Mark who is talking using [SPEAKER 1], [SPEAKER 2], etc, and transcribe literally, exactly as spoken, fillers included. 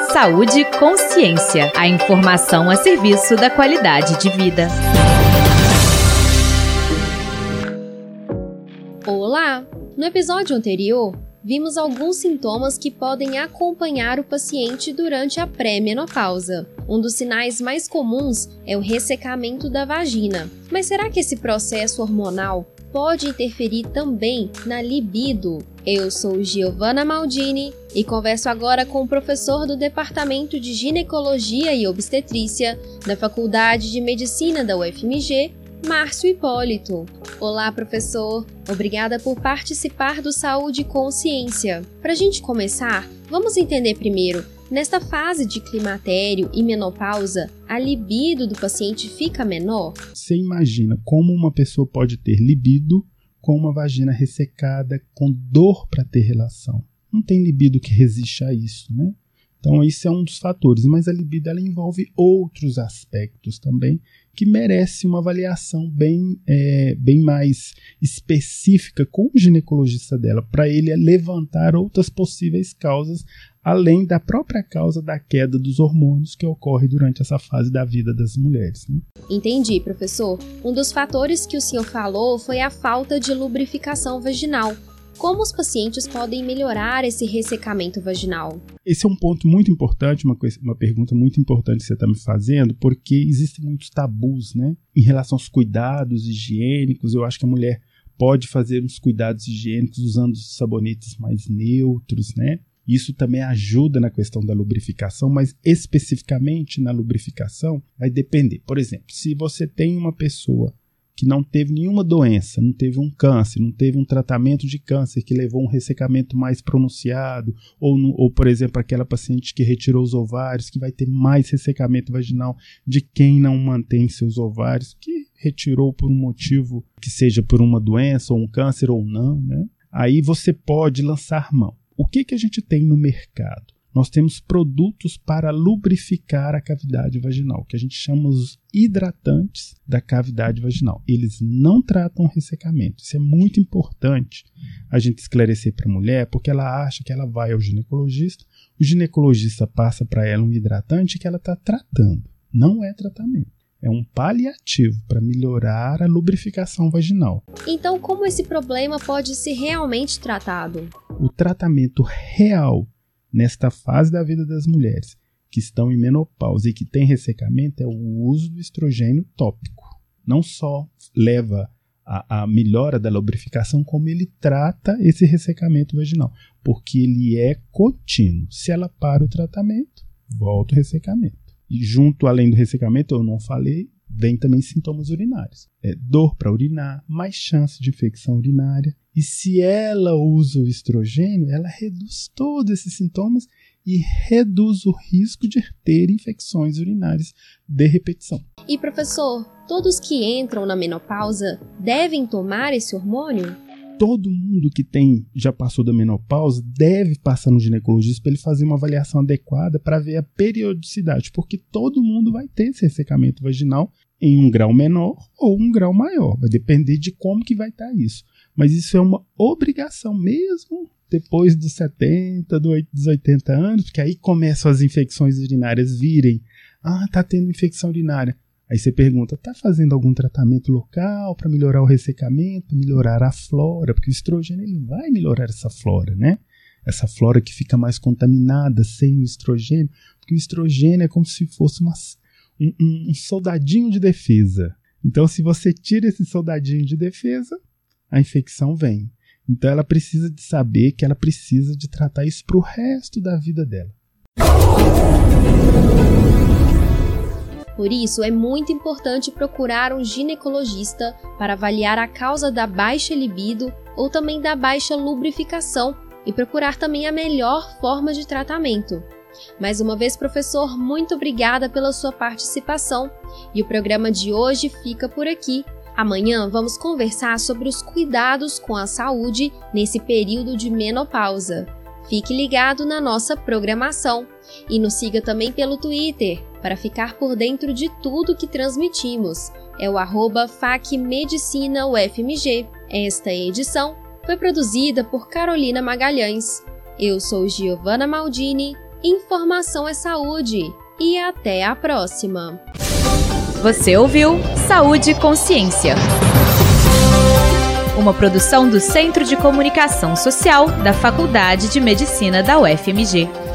[SPEAKER 1] Saúde e Consciência, a informação a serviço da qualidade de vida.
[SPEAKER 2] Olá! No episódio anterior, vimos alguns sintomas que podem acompanhar o paciente durante a pré-menopausa. Um dos sinais mais comuns é o ressecamento da vagina. Mas será que esse processo hormonal pode interferir também na libido? Eu sou Giovana Maldini e converso agora com o professor do Departamento de Ginecologia e Obstetrícia da Faculdade de Medicina da U F M G, Márcio Hipólito. Olá, professor. Obrigada por participar do Saúde e Consciência. Para a gente começar, vamos entender primeiro, nesta fase de climatério e menopausa, a libido do paciente fica menor?
[SPEAKER 3] Você imagina como uma pessoa pode ter libido com uma vagina ressecada, com dor para ter relação. Não tem libido que resista a isso, né? Então, esse é um dos fatores, mas a libido ela envolve outros aspectos também que merece uma avaliação bem, é, bem mais específica com o ginecologista dela, para ele levantar outras possíveis causas, além da própria causa da queda dos hormônios que ocorre durante essa fase da vida das mulheres, né?
[SPEAKER 2] Entendi, professor. Um dos fatores que o senhor falou foi a falta de lubrificação vaginal. Como os pacientes podem melhorar esse ressecamento vaginal?
[SPEAKER 3] Esse é um ponto muito importante, uma, coisa, uma pergunta muito importante que você está me fazendo, porque existem muitos tabus, né, em relação aos cuidados higiênicos. Eu acho que a mulher pode fazer uns cuidados higiênicos usando sabonetes mais neutros, né? Isso também ajuda na questão da lubrificação, mas especificamente na lubrificação vai depender. Por exemplo, se você tem uma pessoa que não teve nenhuma doença, não teve um câncer, não teve um tratamento de câncer que levou a um ressecamento mais pronunciado, ou, no, ou, por exemplo, aquela paciente que retirou os ovários, que vai ter mais ressecamento vaginal de quem não mantém seus ovários, que retirou por um motivo que seja por uma doença, ou um câncer ou não, né? Aí você pode lançar mão. O que, que a gente tem no mercado? Nós temos produtos para lubrificar a cavidade vaginal, que a gente chama os hidratantes da cavidade vaginal. Eles não tratam ressecamento. Isso é muito importante a gente esclarecer para a mulher, porque ela acha que ela vai ao ginecologista, o ginecologista passa para ela um hidratante que ela está tratando. Não é tratamento. É um paliativo para melhorar a lubrificação vaginal.
[SPEAKER 2] Então, como esse problema pode ser realmente tratado?
[SPEAKER 3] O tratamento real nesta fase da vida das mulheres que estão em menopausa e que tem ressecamento é o uso do estrogênio tópico. Não só leva a, a melhora da lubrificação, como ele trata esse ressecamento vaginal, porque ele é contínuo. Se ela para o tratamento, volta o ressecamento. E junto, além do ressecamento, eu não falei, vem também sintomas urinários. É dor para urinar, mais chance de infecção urinária. E se ela usa o estrogênio, ela reduz todos esses sintomas e reduz o risco de ter infecções urinárias de repetição.
[SPEAKER 2] E professor, todos que entram na menopausa devem tomar esse hormônio?
[SPEAKER 3] Todo mundo que tem, já passou da menopausa deve passar no ginecologista para ele fazer uma avaliação adequada para ver a periodicidade, porque todo mundo vai ter esse ressecamento vaginal em um grau menor ou um grau maior. Vai depender de como que vai estar isso. Mas isso é uma obrigação mesmo depois dos setenta, dos oitenta anos, porque aí começam as infecções urinárias virem. Ah, tá tendo infecção urinária. Aí você pergunta, tá fazendo algum tratamento local para melhorar o ressecamento, melhorar a flora? Porque o estrogênio ele vai melhorar essa flora, né? Essa flora que fica mais contaminada sem o estrogênio, porque o estrogênio é como se fosse uma, um, um soldadinho de defesa. Então, se você tira esse soldadinho de defesa, a infecção vem. Então, ela precisa de saber que ela precisa de tratar isso para o resto da vida dela.
[SPEAKER 2] Por isso, é muito importante procurar um ginecologista para avaliar a causa da baixa libido ou também da baixa lubrificação e procurar também a melhor forma de tratamento. Mais uma vez, professor, muito obrigada pela sua participação e o programa de hoje fica por aqui. Amanhã vamos conversar sobre os cuidados com a saúde nesse período de menopausa. Fique ligado na nossa programação e nos siga também pelo Twitter para ficar por dentro de tudo que transmitimos. É o arroba FacMedicinaUFMG. Esta edição foi produzida por Carolina Magalhães. Eu sou Giovana Maldini. Informação é saúde e até a próxima.
[SPEAKER 1] Você ouviu Saúde e Consciência, uma produção do Centro de Comunicação Social da Faculdade de Medicina da U F M G.